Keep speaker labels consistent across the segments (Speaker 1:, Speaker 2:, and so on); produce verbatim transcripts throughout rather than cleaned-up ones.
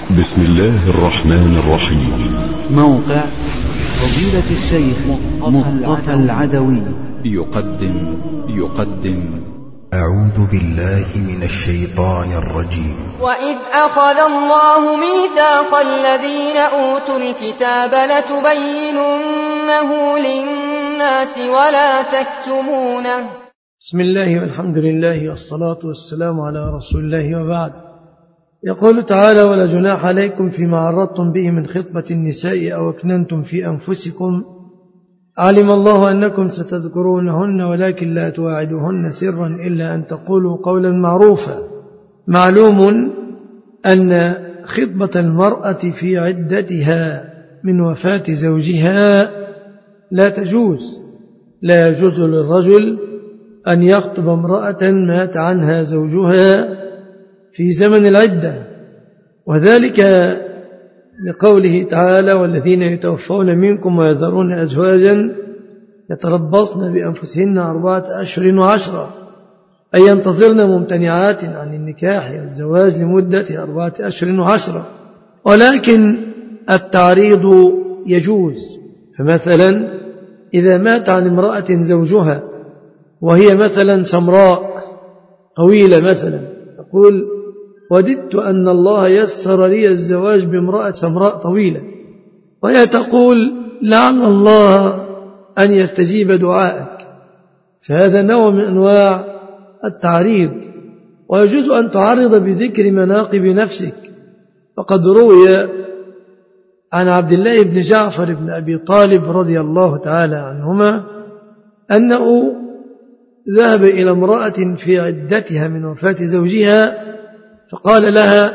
Speaker 1: بسم الله الرحمن الرحيم.
Speaker 2: موقع فضيلة الشيخ مصطفى العدوي
Speaker 3: يقدم يقدم
Speaker 4: أعوذ بالله من الشيطان الرجيم.
Speaker 5: وإذ أخذ الله ميثاق الذين أوتوا الكتاب لتبيننه للناس ولا تكتمونه.
Speaker 6: بسم الله والحمد لله والصلاة والسلام على رسول الله وبعد. يقول تعالى: ولا جناح عليكم فيما عرضتم به من خطبة النساء أو أكننتم في أنفسكم علم الله أنكم ستذكرونهن ولكن لا تواعدوهن سرا إلا أن تقولوا قولا معروفا. معلوم أن خطبة المرأة في عدتها من وفاة زوجها لا تجوز. لا يجوز للرجل أن يخطب امرأة مات عنها زوجها في زمن العدة، وذلك لقوله تعالى: والذين يتوفون منكم ويذرون أزواجا يتربصن بأنفسهن أربعة أشهر وعشرة، أي ينتظرن ممتنعات عن النكاح والزواج لمدة أربعة أشهر وعشرة. ولكن التعريض يجوز. فمثلا إذا مات عن امرأة زوجها وهي مثلا سمراء طويلة مثلا، تقول: وددت أن الله يسر لي الزواج بامرأة سمراء طويلة، وهي تقول: لعل الله أن يستجيب دعائك. فهذا نوع من أنواع التعريض. ويجوز أن تعرض بذكر مناقب نفسك، فقد روي عن عبد الله بن جعفر بن أبي طالب رضي الله تعالى عنهما أنه ذهب إلى امرأة في عدتها من وفاة زوجها فقال لها: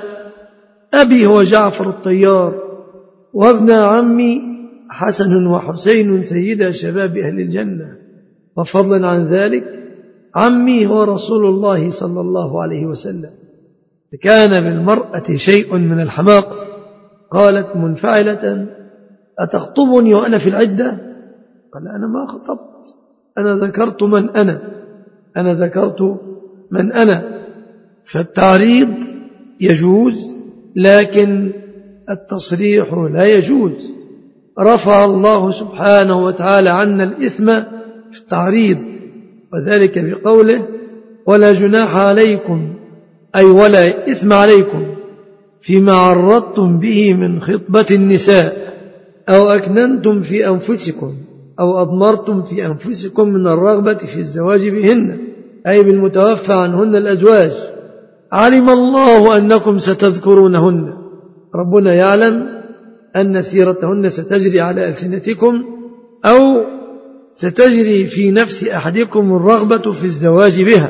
Speaker 6: أبي هو جعفر الطيار، وابن عمي حسن وحسين سيدا شباب أهل الجنة، وفضلا عن ذلك عمي هو رسول الله صلى الله عليه وسلم. كان بالمرأة شيء من الحماقة. قالت منفعلة: أتخطبني وأنا في العدة؟ قال: أنا ما خطبت، أنا ذكرت من أنا أنا ذكرت من أنا. فالتعريض يجوز، لكن التصريح لا يجوز. رفع الله سبحانه وتعالى عنا الإثم في التعريض، وذلك بقوله: ولا جناح عليكم، أي ولا إثم عليكم فيما عرضتم به من خطبة النساء أو أكننتم في أنفسكم أو أضمرتم في أنفسكم من الرغبة في الزواج بهن، أي بالمتوفى عنهن الأزواج. علم الله أنكم ستذكرونهن، ربنا يعلم أن سيرتهن ستجري على ألسنتكم أو ستجري في نفس أحدكم الرغبة في الزواج بها.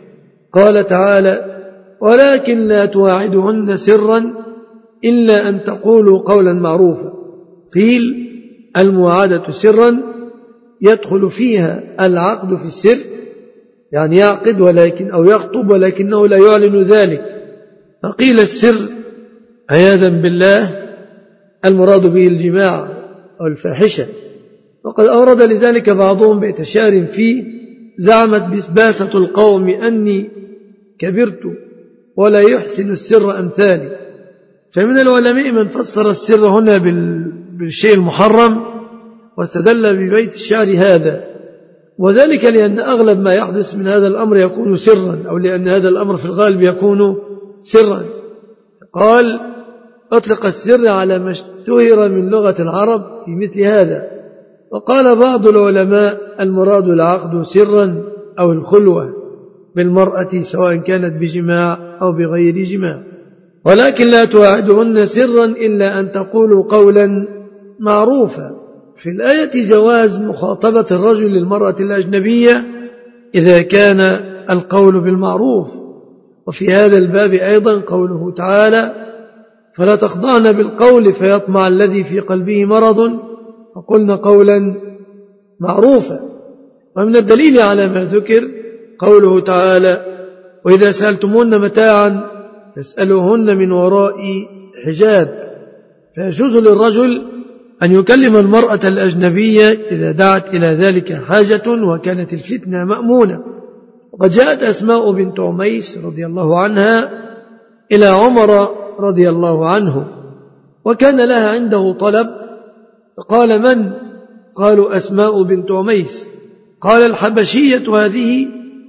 Speaker 6: قال تعالى: ولكن لا تواعدهن سرا إلا أن تقولوا قولا معروفا. قيل: المواعدة سرا يدخل فيها العقد في السر، يعني يعقد ولكن أو يخطب ولكنه لا يعلن ذلك. فقيل السر عياذا بالله المراد به الجماع أو الفاحشة. وقد أورد لذلك بعضهم بإتشار فيه: زعمت بسباسة القوم أني كبرت ولا يحسن السر أمثالي. فمن العلماء من فسر السر هنا بالشيء المحرم واستدل ببيت الشعر هذا، وذلك لأن أغلب ما يحدث من هذا الأمر يكون سرا، أو لأن هذا الأمر في الغالب يكون سرا. قال: أطلق السر على ما اشتهر من لغة العرب في مثل هذا. وقال بعض العلماء: المراد العقد سرا أو الخلوة بالمرأة سواء كانت بجماع أو بغير جماع. ولكن لا تواعدهن سرا إلا أن تقولوا قولا معروفا. في الآية جواز مخاطبة الرجل للمرأة الأجنبية إذا كان القول بالمعروف. وفي هذا الباب أيضا قوله تعالى: فلا تخضعن بالقول فيطمع الذي في قلبه مرض وقلن قولا معروفا. ومن الدليل على ما ذكر قوله تعالى: وإذا سألتمون متاعا فاسألوهن من وراء حجاب. فيجوز للرجل أن يكلم المرأة الأجنبية إذا دعت إلى ذلك حاجة وكانت الفتنة مأمونة. وقد جاءت أسماء بنت عميس رضي الله عنها إلى عمر رضي الله عنه، وكان لها عنده طلب، فقال: من؟ قالوا: أسماء بنت عميس. قال: الحبشية هذه،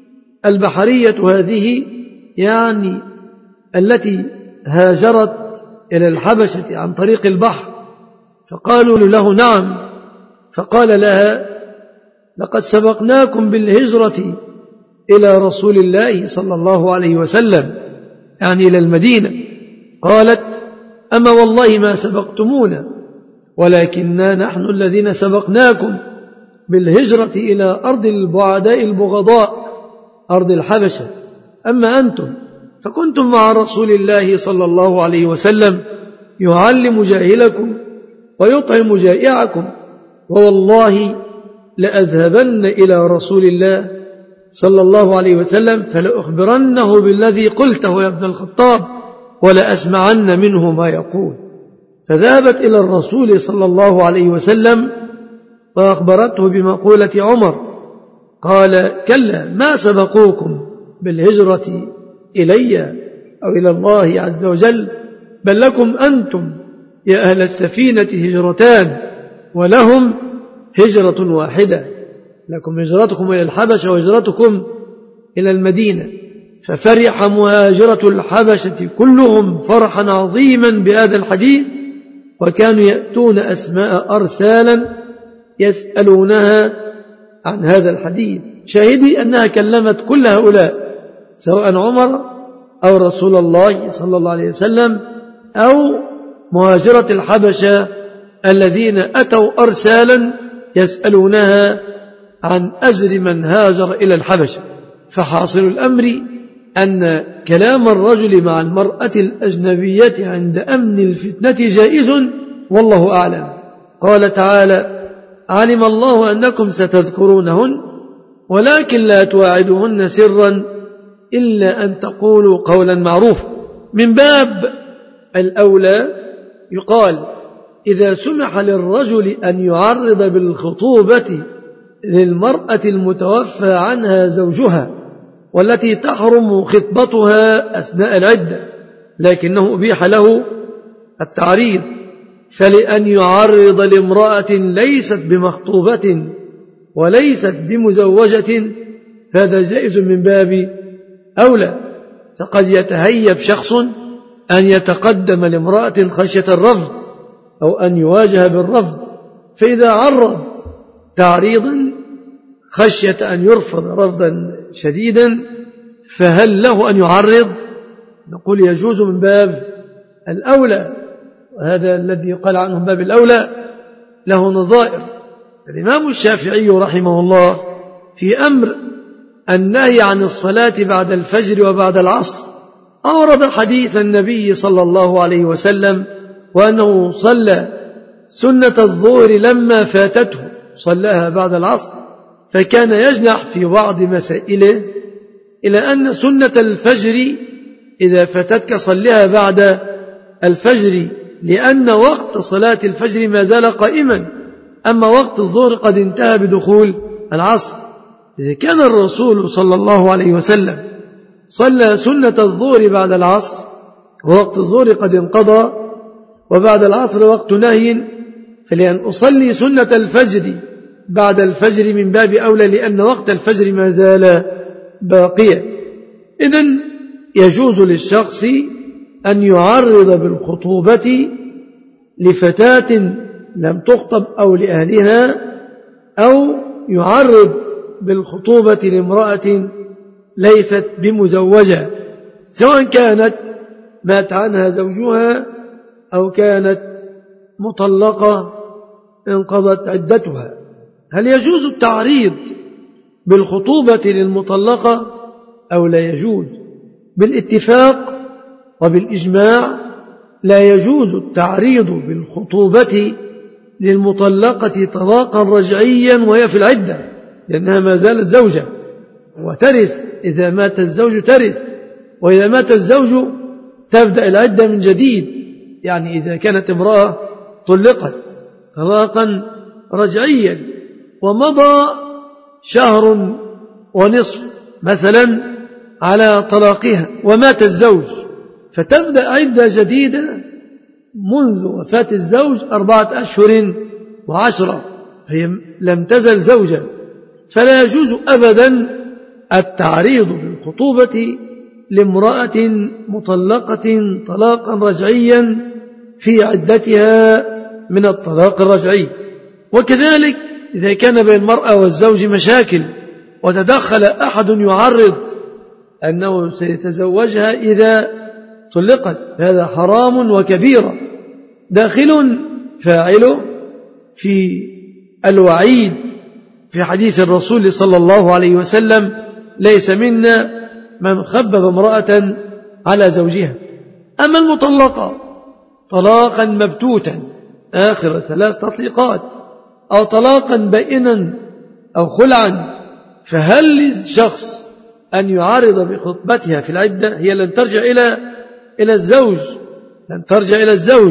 Speaker 6: البحرية هذه، يعني التي هاجرت إلى الحبشة عن طريق البحر. فقالوا له: نعم. فقال لها: لقد سبقناكم بالهجرة إلى رسول الله صلى الله عليه وسلم، يعني إلى المدينة. قالت: أما والله ما سبقتمونا، ولكننا نحن الذين سبقناكم بالهجرة إلى أرض البعداء البغضاء، أرض الحبشة. أما أنتم فكنتم مع رسول الله صلى الله عليه وسلم يعلم جاهلكم ويطعم جائعكم، ووالله لأذهبن إلى رسول الله صلى الله عليه وسلم فلأخبرنه بالذي قلته يا ابن الخطاب ولأسمعن منه ما يقول. فذهبت إلى الرسول صلى الله عليه وسلم وأخبرته بمقولة عمر. قال: كلا، ما سبقوكم بالهجرة إلي أو إلى الله عز وجل، بل لكم أنتم يا أهل السفينة هجرتان، ولهم هجرة واحدة، لكم هجرتكم إلى الحبشة وهجرتكم إلى المدينة. ففرح مهاجرة الحبشة كلهم فرحا عظيما بهذا الحديث، وكانوا يأتون أسماء أرسالا يسألونها عن هذا الحديث. شاهدي أنها كلمت كل هؤلاء، سواء عمر أو رسول الله صلى الله عليه وسلم أو مهاجرة الحبشة الذين أتوا أرسالا يسألونها عن أجر من هاجر إلى الحبشة. فحاصل الأمر أن كلام الرجل مع المرأة الأجنبية عند أمن الفتنة جائز، والله أعلم. قال تعالى: علم الله أنكم ستذكرونهن ولكن لا تواعدوهن سرا إلا أن تقولوا قولا معروفا. من باب الأولى يقال: إذا سمح للرجل أن يعرض بالخطوبة للمرأة المتوفى عنها زوجها والتي تحرم خطبتها أثناء العدة، لكنه أبيح له التعريض، فلأن يعرض لامرأة ليست بمخطوبة وليست بمزوجة فهذا جائز من باب أولى. فقد يتهيب شخص أن يتقدم لامرأة خشية الرفض أو أن يواجه بالرفض، فإذا عرض تعريضا خشية أن يرفض رفضا شديدا فهل له أن يعرض؟ نقول يجوز من باب الأولى، وهذا الذي يقال عنه من باب الأولى له نظائر. الإمام الشافعي رحمه الله في أمر النهي عن الصلاة بعد الفجر وبعد العصر أورد حديث النبي صلى الله عليه وسلم وأنه صلى سنة الظهر لما فاتته، صلاها بعد العصر، فكان يجنح في بعض مسائله إلى أن سنة الفجر إذا فاتتك صلها بعد الفجر، لأن وقت صلاة الفجر ما زال قائما، أما وقت الظهر قد انتهى بدخول العصر. إذا كان الرسول صلى الله عليه وسلم صلى سنة الظهر بعد العصر ووقت الظهر قد انقضى وبعد العصر وقت نهي، فلأن أصلي سنة الفجر بعد الفجر من باب أولى، لأن وقت الفجر ما زال باقيا. إذن يجوز للشخص أن يعرض بالخطوبة لفتاة لم تخطب أو لأهلها، أو يعرض بالخطوبة لامرأة ليست بمزوجة، سواء كانت مات عنها زوجها أو كانت مطلقة انقضت عدتها. هل يجوز التعريض بالخطوبة للمطلقة أو لا يجوز؟ بالاتفاق وبالإجماع لا يجوز التعريض بالخطوبة للمطلقة طلاقا رجعيا وهي في العدة، لأنها ما زالت زوجة وترث، إذا مات الزوج ترث، وإذا مات الزوج تبدأ العدة من جديد. يعني إذا كانت امرأة طلقت طلاقا رجعيا ومضى شهر ونصف مثلا على طلاقها ومات الزوج، فتبدأ عدة جديدة منذ وفاة الزوج أربعة أشهر وعشرة، فهي لم تزل زوجا، فلا يجوز أبدا التعريض بالخطوبة لامرأة مطلقة طلاقا رجعيا في عدتها من الطلاق الرجعي. وكذلك إذا كان بين المرأة والزوج مشاكل وتدخل أحد يعرض أنه سيتزوجها إذا طلقت، هذا حرام وكبيرة داخل فاعله في الوعيد في حديث الرسول صلى الله عليه وسلم: ليس منا من خبب امرأة على زوجها. أما المطلقة طلاقا مبتوتا آخر ثلاث تطليقات أو طلاقا بائنا أو خلعا، فهل للشخص أن يعارض بخطبتها في العدة؟ هي لن ترجع إلى إلى الزوج لن ترجع إلى الزوج.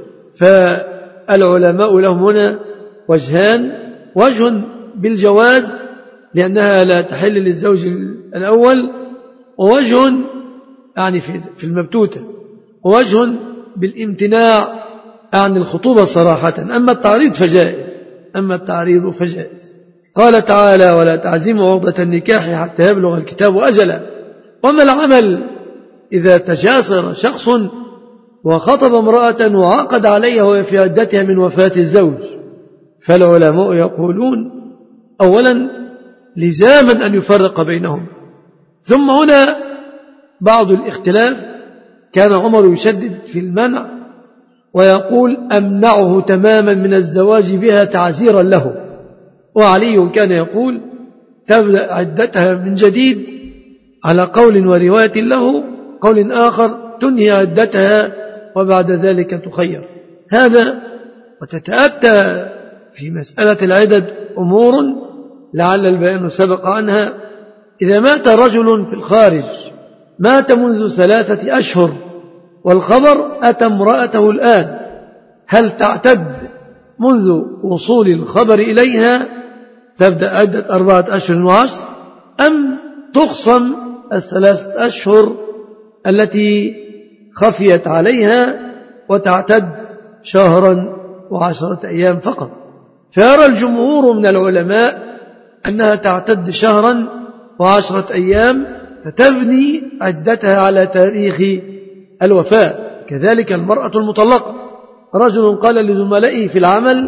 Speaker 6: فالعلماء لهم هنا وجهان: وجه بالجواز لأنها لا تحل للزوج الأول، ووجه يعني في المبتوتة، ووجه بالامتناع عن الخطوبة صراحة. أما التعريض فجائز أما التعريض فجائز. قال تعالى: ولا تعزموا عقدة النكاح حتى يبلغ الكتاب أجله. وما العمل إذا تجاسر شخص وخطب امرأة وعقد عليها وهي في عدتها من وفاة الزوج؟ فالعلماء يقولون: أولا لزاما أن يفرق بينهم. ثم هنا بعض الاختلاف، كان عمر يشدد في المنع ويقول: أمنعه تماما من الزواج بها تعزيرا له. وعلي كان يقول: تبدأ عدتها من جديد على قول ورواية له، قول آخر تنهي عدتها وبعد ذلك تخير. هذا وتتأتى في مسألة العدد أمور لعل البيان سبق عنها. إذا مات رجل في الخارج، مات منذ ثلاثة أشهر والخبر أتى امرأته الآن، هل تعتد منذ وصول الخبر إليها تبدأ عدة أربعة أشهر وعشر، أم تخصم الثلاثة أشهر التي خفيت عليها وتعتد شهرا وعشرة أيام فقط؟ فيرى الجمهور من العلماء أنها تعتد شهرا وعشرة أيام، فتبني عدتها على تاريخ الوفاة. كذلك المرأة المطلقة، رجل قال لزملائه في العمل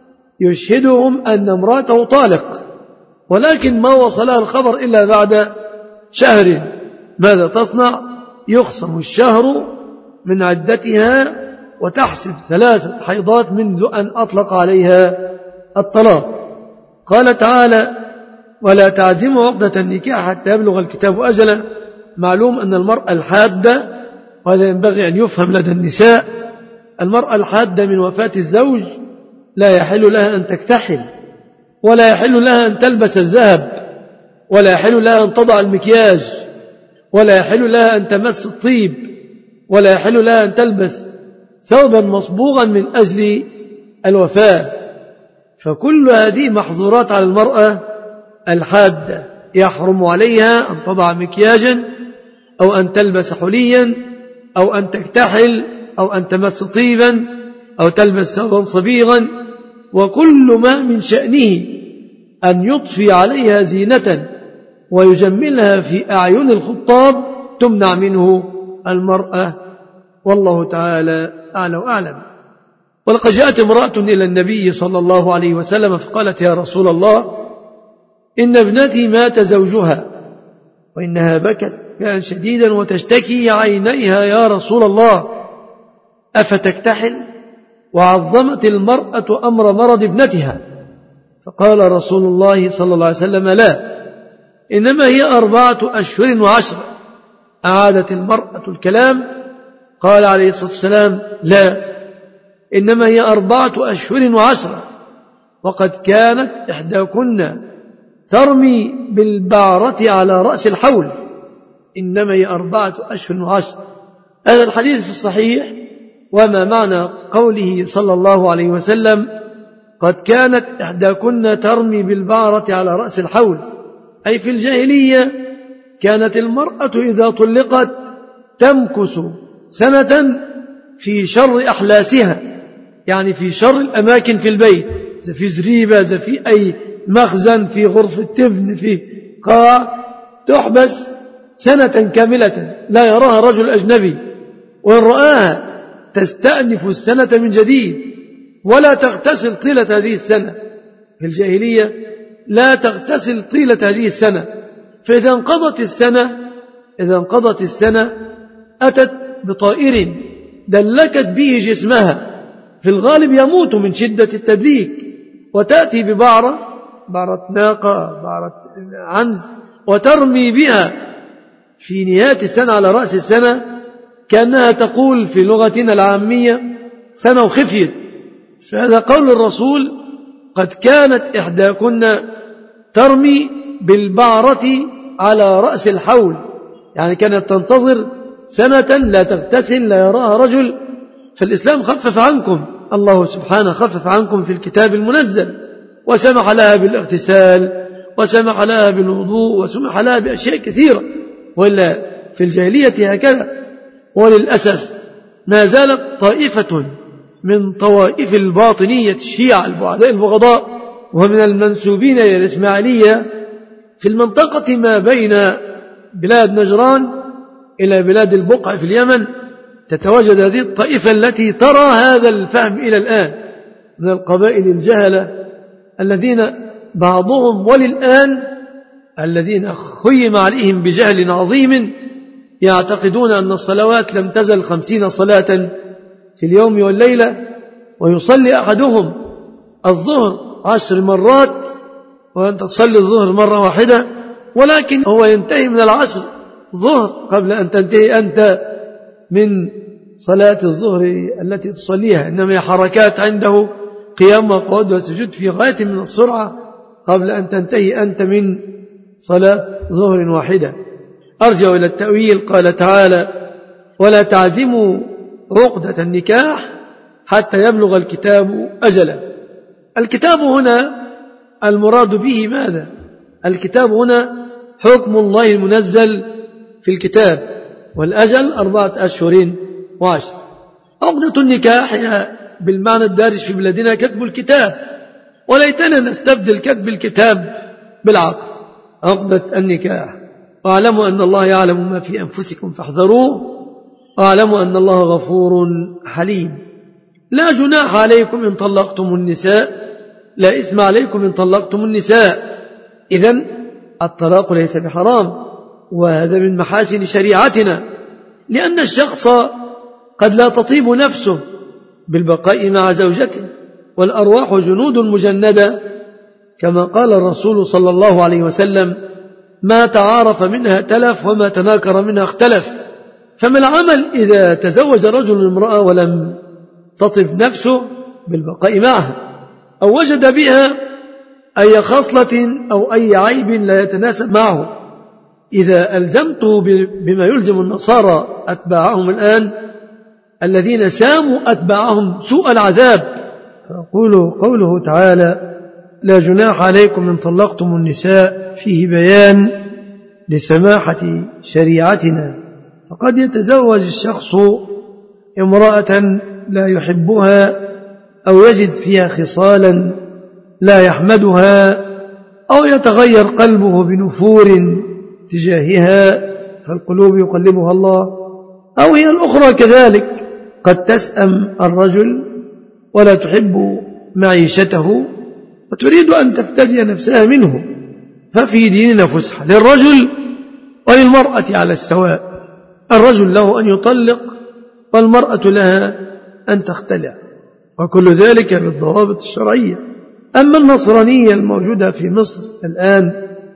Speaker 6: يشهدهم أن امرأته طالق، ولكن ما وصلها الخبر إلا بعد شهر، ماذا تصنع؟ يخصم الشهر من عدتها وتحسب ثلاثة حيضات منذ أن أطلق عليها الطلاق. قال تعالى: ولا تعزموا عقدة النكاح حتى يبلغ الكتاب أجله. معلوم أن المرأة الحادة، وهذا ينبغي أن يفهم لدى النساء، المرأة الحادة من وفاة الزوج لا يحل لها أن تكتحل، ولا يحل لها أن تلبس الذهب، ولا يحل لها أن تضع المكياج، ولا يحل لها أن تمس الطيب، ولا يحل لها أن تلبس ثوبا مصبوغا من أجل الوفاة. فكل هذه محظورات على المرأة الحادة. يحرم عليها أن تضع مكياجا أو أن تلبس حليا أو أن تكتحل أو أن تمس طيبا أو تلبس ثوبا صبيغا، وكل ما من شأنه أن يضفي عليها زينة ويجملها في أعين الخطاب تمنع منه المرأة، والله تعالى أعلى وأعلم. ولقد جاءت امرأة إلى النبي صلى الله عليه وسلم فقالت: يا رسول الله، إن ابنتي مات زوجها وإنها بكت بكاء شديدا وتشتكي عينيها يا رسول الله، أفتكتحل؟ وعظمت المرأة أمر مرض ابنتها، فقال رسول الله صلى الله عليه وسلم: لا، إنما هي أربعة أشهر وعشرة. أعادت المرأة الكلام، قال عليه الصلاة والسلام: لا، إنما هي أربعة أشهر وعشرة. وقد كانت إحداكن ترمي بالبعرة على رأس الحول، إنما هي أربعة أشهر وعشرة. هذا الحديث في الصحيح. وما معنى قوله صلى الله عليه وسلم: قد كانت إحداكن ترمي بالبعرة على رأس الحول؟ أي في الجاهلية كانت المرأة إذا طلقت تمكث سنة في شر أحلاسها، يعني في شر الأماكن في البيت، إذا في زريبة، إذا في أي مخزن، في غرفة تبن، في قاع، تحبس سنة كاملة لا يراها رجل أجنبي، وإن رآها تستأنف السنة من جديد ولا تغتسل طيلة هذه السنة. في الجاهلية لا تغتسل طيلة هذه السنة، فإذا انقضت السنة إذا انقضت السنة أتت بطائر دلكت به جسمها، في الغالب يموت من شدة التدليك، وتأتي ببعرة، بعرة ناقة، بعرة عنز، وترمي بها في نهاية السنة على رأس السنة، كأنها تقول في لغتنا العامية سنة وخفيت. فهذا قول الرسول: قد كانت إحداكن ترمي بالبعرة على رأس الحول، يعني كانت تنتظر سنة لا تغتسل لا يراها رجل. فالإسلام خفف عنكم، الله سبحانه خفف عنكم في الكتاب المنزل، وسمح لها بالاغتسال، وسمح لها بالوضوء، وسمح لها بأشياء كثيرة، وإلا في الجاهلية هكذا. وللأسف ما زالت طائفة من طوائف الباطنية الشيعة البعداء البغضاء ومن المنسوبين إلى الإسماعيلية في المنطقة ما بين بلاد نجران إلى بلاد البقع في اليمن، تتواجد هذه الطائفة التي ترى هذا الفهم إلى الآن من القبائل الجهلة الذين بعضهم وللآن الذين خيم عليهم بجهل عظيم يعتقدون أن الصلوات لم تزل خمسين صلاة في اليوم والليلة، ويصلي أحدهم الظهر عشر مرات وأنت تصلي الظهر مرة واحدة، ولكن هو ينتهي من العشر ظهر قبل أن تنتهي أنت من صلاة الظهر التي تصليها، إنما هي حركات عنده قيام وقعود وسجود في غاية من السرعة قبل أن تنتهي أنت من صلاة ظهر واحدة. أرجع إلى التأويل، قال تعالى: ولا تعزموا عقدة النكاح حتى يبلغ الكتاب أجله. الكتاب هنا المراد به ماذا؟ الكتاب هنا حكم الله المنزل في الكتاب، والأجل أربعة أشهر وعشر. عقدة النكاح هي بالمعنى الدارج في بلادنا كتب الكتاب، وليتنا نستبدل كتب الكتاب بالعقد، عقدة النكاح. واعلموا أن الله يعلم ما في أنفسكم فاحذروه، واعلموا أن الله غفور حليم. لا جناح عليكم إن طلقتم النساء، لا إثم عليكم إن طلقتم النساء. إذن الطلاق ليس بحرام، وهذا من محاسن شريعتنا، لأن الشخص قد لا تطيب نفسه بالبقاء مع زوجته، والأرواح جنود مجندة، كما قال الرسول صلى الله عليه وسلم: ما تعارف منها تلف وما تناكر منها اختلف. فما العمل إذا تزوج رجل امرأة ولم تطب نفسه بالبقاء معها، أو وجد بها أي خصلة أو أي عيب لا يتناسب معه؟ إذا ألزمته بما يلزم النصارى أتباعهم الآن الذين ساموا أتباعهم سوء العذاب، فقولوا قوله تعالى: لا جناح عليكم إن طلقتم النساء، فيه بيان لسماحة شريعتنا. فقد يتزوج الشخص امرأة لا يحبها، أو يجد فيها خصالا لا يحمدها، أو يتغير قلبه بنفور تجاهها، فالقلوب يقلبها الله. أو هي الأخرى كذلك، قد تسأم الرجل ولا تحب معيشته وتريد أن تفتدي نفسها منه. ففي ديننا فسحة للرجل وللمرأة على السواء، الرجل له أن يطلق والمرأة لها أن تختلع، وكل ذلك بالضوابط الشرعية. أما النصرانية الموجودة في مصر الآن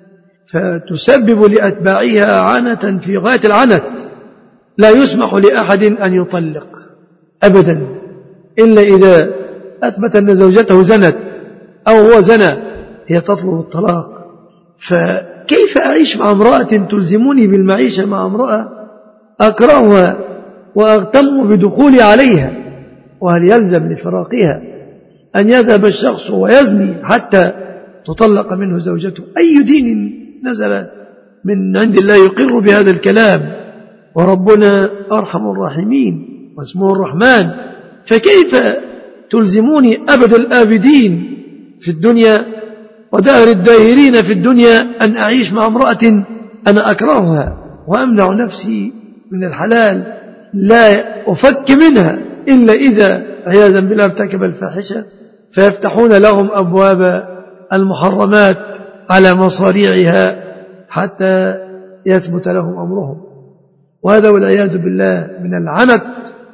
Speaker 6: فتسبب لأتباعها عنة في غاية العنت، لا يسمح لأحد أن يطلق أبدا إلا إذا أثبت أن زوجته زنت أو هو زنى، هي تطلب الطلاق. فكيف أعيش مع امرأة تلزمني بالمعيشة مع امرأة أكرهها وأغتم بدخولي عليها؟ وهل يلزم لفراقها أن يذهب الشخص ويزني حتى تطلق منه زوجته؟ أي دين نزل من عند الله يقر بهذا الكلام؟ وربنا أرحم الراحمين واسمه الرحمن، فكيف تلزموني أبد الآبدين في الدنيا ودهر الداهرين في الدنيا أن أعيش مع امرأة أنا أكرهها وأمنع نفسي من الحلال، لا أفك منها إلا إذا عياذا بالله ارتكب الفاحشة، فيفتحون لهم أبواب المحرمات على مصاريعها حتى يثبت لهم أمرهم. وهذا والعياذ بالله من العنت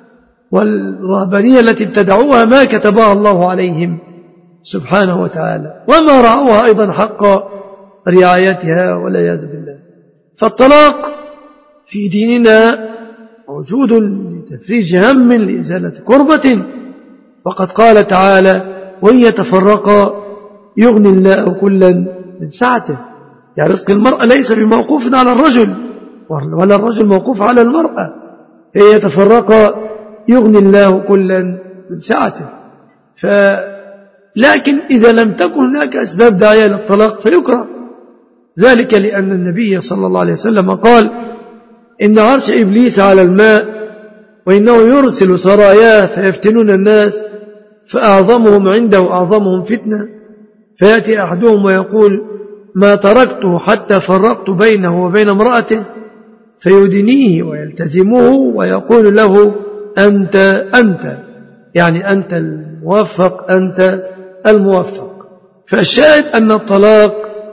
Speaker 6: والرهبانية التي ابتدعوها ما كتبها الله عليهم سبحانه وتعالى، وما رعوها أيضا حق رعايتها والعياذ بالله. فالطلاق في ديننا موجود لتفريج هم، لإزالة كربة، وقد قال تعالى: وإن يتفرقا يغني الله كلا من سعته. يعني رزق المرأة ليس بموقوف على الرجل ولا الرجل موقوف على المرأة، فإن يتفرقا يغني الله كلا من سعته. ف... لكن إذا لم تكن هناك أسباب داعية للطلاق فيكره ذلك، لأن النبي صلى الله عليه وسلم قال: إن عرش إبليس على الماء وإنه يرسل سراياه فيفتنون الناس، فأعظمهم عنده أعظمهم فتنة، فيأتي أحدهم ويقول: ما تركته حتى فرقت بينه وبين امرأته، فيدنيه ويلتزمه ويقول له: أنت أنت يعني أنت الموفق أنت الموفق. فالشاهد أن الطلاق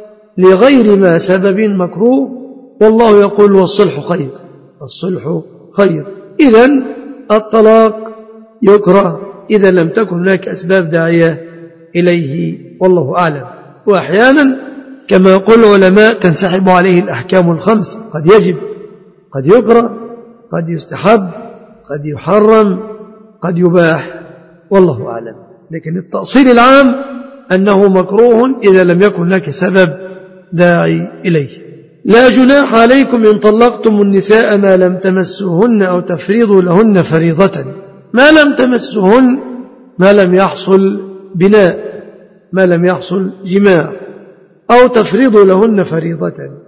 Speaker 6: لغير ما سبب مكروه، والله يقول: والصلح خير، الصلح خير. إذن الطلاق يكره إذا لم تكن هناك أسباب داعية إليه، والله أعلم. وأحيانا كما يقول العلماء تنسحب عليه الأحكام الخمس، قد يجب، قد يكره، قد يستحب، قد يحرم، قد يباح، والله أعلم. لكن التأصيل العام أنه مكروه إذا لم يكن هناك سبب داعي إليه. لا جناح عليكم إن طلقتم النساء ما لم تمسوهن أو تفريضوا لهن فريضة. ما لم تمسوهن ما لم يحصل بناء، ما لم يحصل جماع، أو تفريضوا لهن فريضة.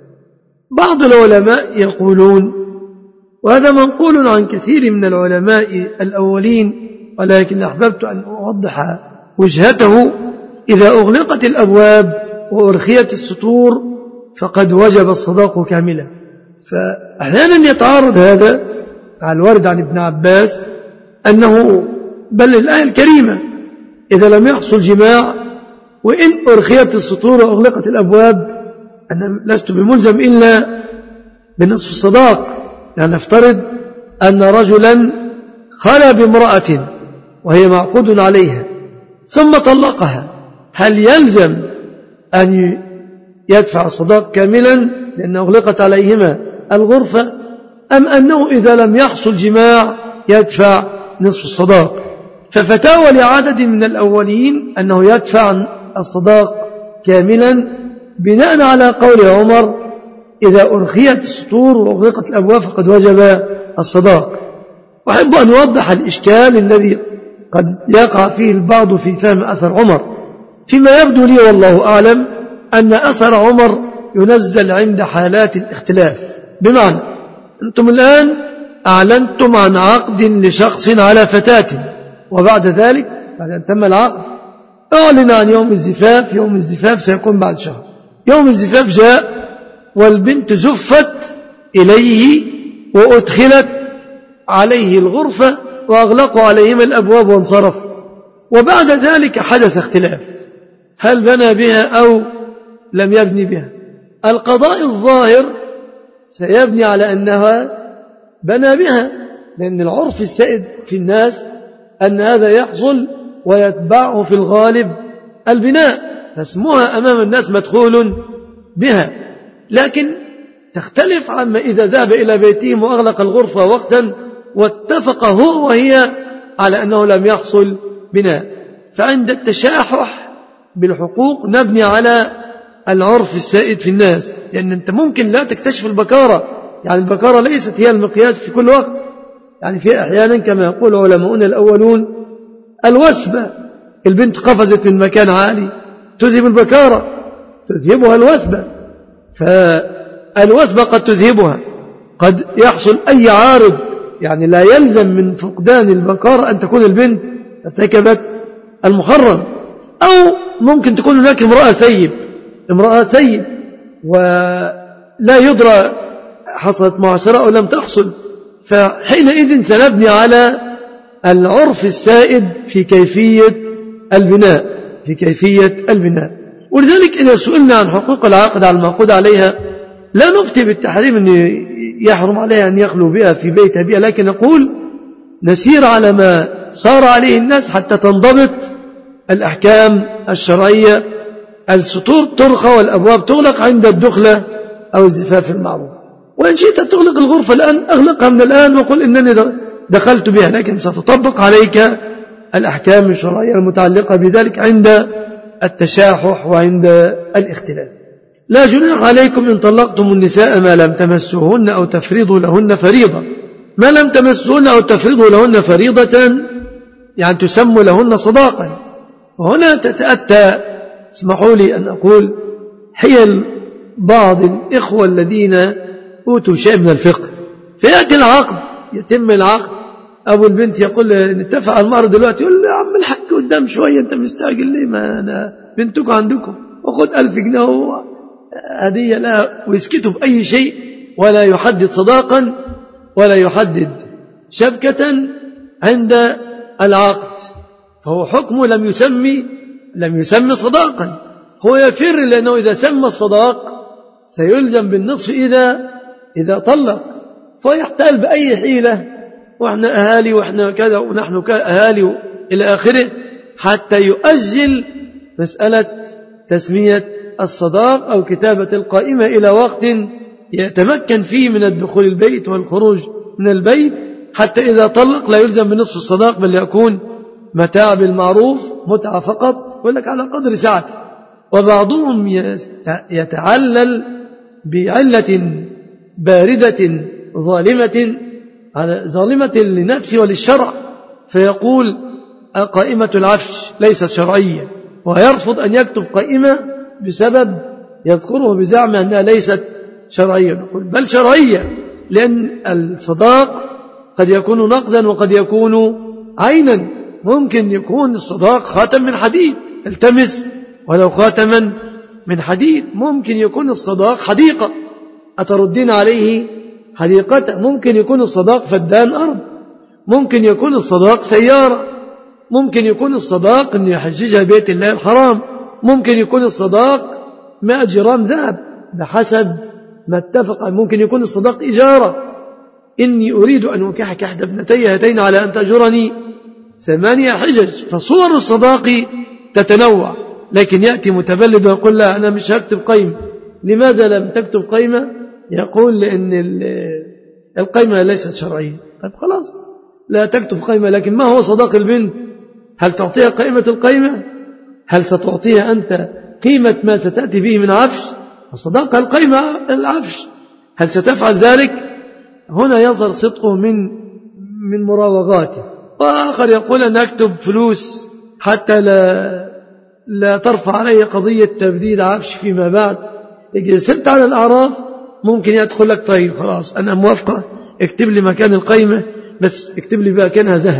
Speaker 6: بعض العلماء يقولون، وهذا منقول عن كثير من العلماء الأولين، ولكن أحببت أن أوضح وجهته: إذا أغلقت الأبواب وأرخيت السطور فقد وجب الصداق كاملا. فأحيانا يتعارض هذا مع الورد عن ابن عباس أنه بل الآية الكريمة: إذا لم يحصل جماع وإن أرخيت السطور وأغلقت الأبواب أنا لست بملزم إلا بنصف الصداق. يعني نفترض أن رجلا خلى بامرأة وهي معقود عليها ثم طلقها، هل يلزم أن يدفع الصداق كاملا لأنه أغلقت عليهما الغرفة، أم أنه إذا لم يحصل جماع يدفع نصف الصداق؟ ففتاوى لعدد من الأولين أنه يدفع الصداق كاملا بناء على قول عمر: إذا أرخيت السطور وأغلقت الأبواب فقد وجب الصداق. وأحب أن يوضح الإشكال الذي قد يقع فيه البعض في فهم أثر عمر. فيما يبدو لي والله أعلم أن أثر عمر ينزل عند حالات الاختلاف، بمعنى أنتم الآن أعلنتم عن عقد لشخص على فتاة، وبعد ذلك بعد أن تم العقد أعلن عن يوم الزفاف، يوم الزفاف سيكون بعد شهر. يوم الزفاف جاء والبنت زفت إليه وأدخلت عليه الغرفة وأغلقوا عليهما الأبواب وانصرفوا، وبعد ذلك حدث اختلاف هل بنى بها أو لم يبني بها. القضاء الظاهر سيبني على أنها بنى بها، لأن العرف السائد في الناس أن هذا يحصل ويتبعه في الغالب البناء، فاسمها أمام الناس مدخول بها. لكن تختلف عما إذا ذهب إلى بيتهم وأغلق الغرفة وقتا واتفق هو وهي على أنه لم يحصل بناء. فعند التشاحح بالحقوق نبني على العرف السائد في الناس، لأن أنت ممكن لا تكتشف البكارة، يعني البكارة ليست هي المقياس في كل وقت. يعني في أحيانا كما يقول علماؤنا الأولون الوثبة، البنت قفزت من مكان عالي تذهب البكارة، تذهبها الوثبة، فالوثبة قد تذهبها، قد يحصل أي عارض، يعني لا يلزم من فقدان البكارة أن تكون البنت ارتكبت المحرم، أو ممكن تكون هناك امرأة ثيب امرأة ثيب ولا يدرى حصلت معاشرة أو لم تحصل، فحينئذ سنبني على العرف السائد في كيفية البناء في كيفية البناء ولذلك إذا سئلنا عن حقوق العقد على المعقود عليها لا نفتي بالتحريم أن يحرم عليها أن يخلو بها في بيت أبيها، لكن نقول نسير على ما صار عليه الناس حتى تنضبط الأحكام الشرعية. السطور ترخى والأبواب تغلق عند الدخلة أو الزفاف المعروف، وإن شئت تغلق الغرفة الآن أغلقها من الآن وقل إنني دخلت بها، لكن ستطبق عليك الأحكام الشرعية المتعلقة بذلك عند التشاحح وعند الاختلاف. لا جناح عليكم إن طلقتم النساء ما لم تمسوهن أو تفرضوا لهن فريضة. ما لم تمسوهن أو تفرضوا لهن فريضة يعني تسموا لهن صداقا، وهنا تتأتى اسمحوا لي أن أقول حيل بعض الإخوة الذين أوتوا شيء من الفقه، فيأتي العقد يتم العقد أبو البنت يقول نتفق على المهر دلوقتي، يقول يا عم الحاج قدام شوية أنت مستعجل ليه، ما أنا بنتكم عندكم وخذ ألف جنيه هدية لها، ويسكتوا بأي شيء ولا يحدد صداقا ولا يحدد شبكة عند العقد، فهو حكمه لم يسمي لم يسمي صداقا، هو يفر لأنه إذا سمى الصداق سيلزم بالنصف إذا إذا طلق، فيحتال بأي حيلة وإحنا أهالي وإحنا كذا ونحن أهالي إلى آخره حتى يؤجل مسألة تسمية الصداق أو كتابة القائمة إلى وقت يتمكن فيه من الدخول البيت والخروج من البيت، حتى إذا طلق لا يلزم بنصف الصداق بل يكون متاع بالمعروف متعة فقط، يقول لك على قدر ساعته. وبعضهم يتعلل بعلة باردة ظالمة ظالمة لنفسه وللشرع، فيقول قائمة العفش ليست شرعية، ويرفض أن يكتب قائمة بسبب يذكره بزعم أنها ليست شرعية. نقول بل شرعية، لأن الصداق قد يكون نقدا وقد يكون عينا، ممكن يكون الصداق خاتم من حديد، التمس ولو خاتما من حديد، ممكن يكون الصداق حديقة أتردين عليه حديقته، ممكن يكون الصداق فدان أرض، ممكن يكون الصداق سيارة، ممكن يكون الصداق أن يحججها بيت الله الحرام، ممكن يكون الصداق مئة جرام ذهب بحسب ما اتفق، ممكن يكون الصداق إجارة، إني أريد أن أنكحك إحدى ابنتي هاتين على أن تأجرني ثمانية حجج، فصور الصداق تتنوع، لكن يأتي متبلد ويقول لا أنا مش هكتب قيمة. لماذا لم تكتب قيمة؟ يقول لأن القيمة ليست شرعية. طيب خلاص لا تكتب قيمة، لكن ما هو صداق البنت؟ هل تعطيها قيمة القيمة؟ هل ستعطيها أنت قيمة ما ستأتي به من عفش؟ وصداق القيمة العفش، هل ستفعل ذلك؟ هنا يظهر صدقه من من مراوغاته. وآخر يقول أن أكتب فلوس حتى لا لا ترفع علي قضية تبديد عفش فيما بعد. إذا سرت على الأعراف ممكن يدخل لك طيب خلاص أنا موافقة، اكتب لي مكان القيمة بس اكتب لي مكانها ذهب،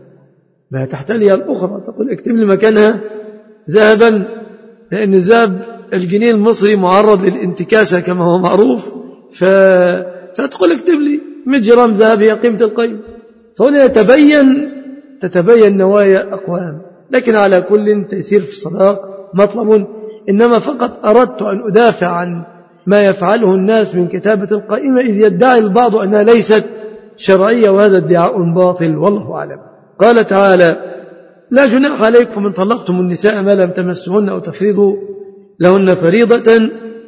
Speaker 6: ما تحتلي الأخرى تقول اكتب لي مكانها ذهبا، لأن الذهب الجنيه المصري معرض للانتكاسة كما هو معروف، ف... فتقول اكتب لي مئة جرام ذهب هي قيمة القيمة. فهنا يتبين تتبين نوايا أقوام، لكن على كل تيسير في الصداق مطلب، إنما فقط أردت أن أدافع عن ما يفعله الناس من كتابة القائمة، إذ يدعي البعض أنها ليست شرعية، وهذا ادعاء باطل والله أعلم. قال تعالى لا جناح عليكم إن طلقتم النساء ما لم تمسهن أو تفرضوا لهن فريضة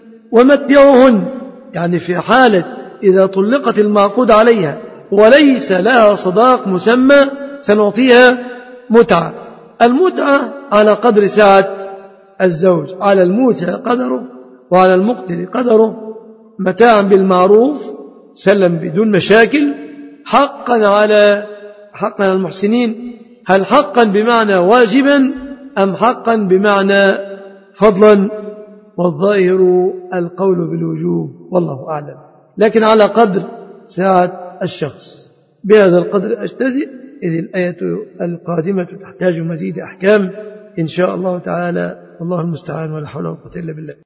Speaker 6: ومتعوهن، يعني في حالة إذا طلقت المعقود عليها وليس لها صداق مسمى سنعطيها متعة. المتعة على قدر سعة الزوج، على الموسى قدره وعلى المقتل قدره، متاعا بالمعروف سلم بدون مشاكل، حقا على حقا على المحسنين. هل حقا بمعنى واجبا أم حقا بمعنى فضلا؟ والظاهر القول بالوجوب والله أعلم، لكن على قدر ساعة الشخص. بهذا القدر أجتزئ، إذ الآية القادمة تحتاج مزيد أحكام إن شاء الله تعالى، والله المستعان ولا حول ولا قوة إلا بالله.